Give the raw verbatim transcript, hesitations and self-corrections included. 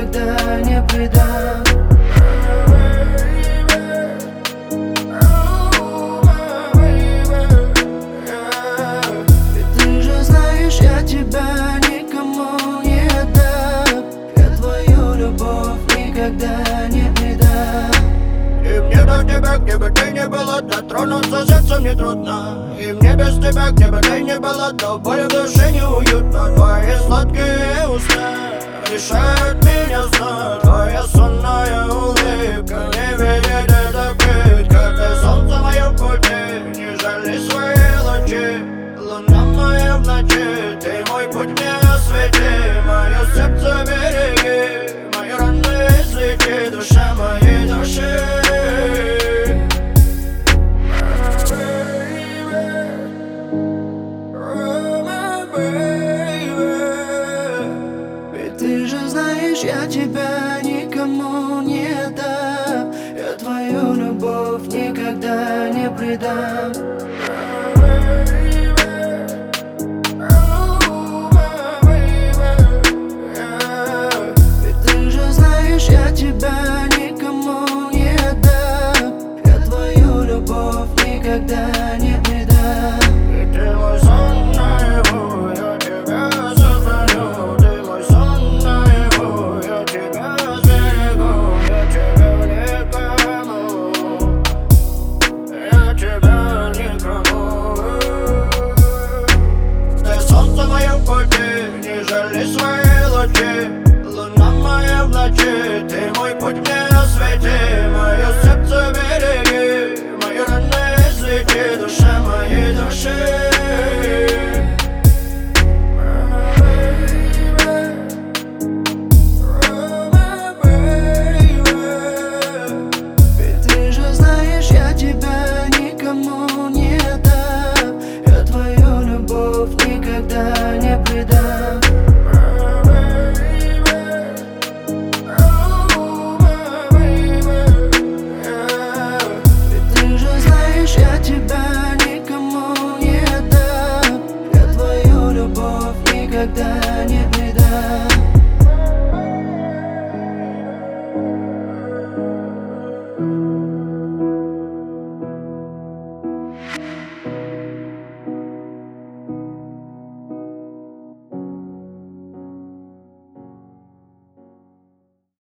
никогда не предам. Ведь ты же знаешь, я тебя никому не отдам. Я твою любовь никогда не предам. И мне до тебя, где бы ты ни была, дотронуться сердцем не трудно. И мне без тебя, где бы ты ни была, до боли в душе неуютно. Твои сладкие уста решают меня знать. Твоя сонная улыбка не видит этот вид. Как ты солнце мое в пути, не жали свои лучи. Луна моя в ночи, ты мой путь мне освети. Мое сердце береги, мои раны излечи, душа моей души. Ты же знаешь, я тебя никому не отдам. Я твою любовь никогда не предам.